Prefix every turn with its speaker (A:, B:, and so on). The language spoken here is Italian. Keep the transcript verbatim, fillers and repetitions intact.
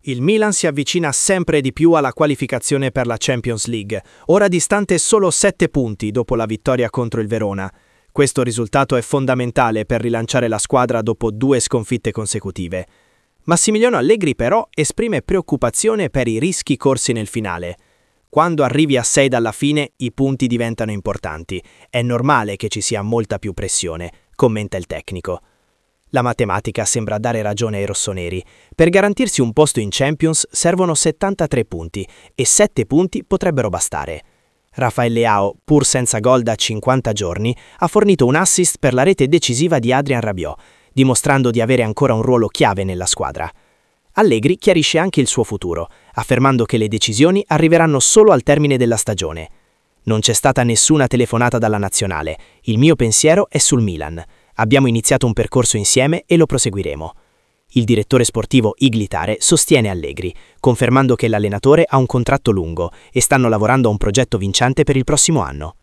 A: Il Milan si avvicina sempre di più alla qualificazione per la Champions League, ora distante solo sette punti dopo la vittoria contro il Verona. Questo risultato è fondamentale per rilanciare la squadra dopo due sconfitte consecutive. Massimiliano Allegri però esprime preoccupazione per i rischi corsi nel finale. Quando arrivi a sei dalla fine, i punti diventano importanti. È normale che ci sia molta più pressione, commenta il tecnico. La matematica sembra dare ragione ai rossoneri. Per garantirsi un posto in Champions servono settantatré punti e sette punti potrebbero bastare. Rafael Leao, pur senza gol da cinquanta giorni, ha fornito un assist per la rete decisiva di Adrien Rabiot, dimostrando di avere ancora un ruolo chiave nella squadra. Allegri chiarisce anche il suo futuro, affermando che le decisioni arriveranno solo al termine della stagione. Non c'è stata nessuna telefonata dalla nazionale, il mio pensiero è sul Milan. Abbiamo iniziato un percorso insieme e lo proseguiremo. Il direttore sportivo Iglitare sostiene Allegri, confermando che l'allenatore ha un contratto lungo e stanno lavorando a un progetto vincente per il prossimo anno.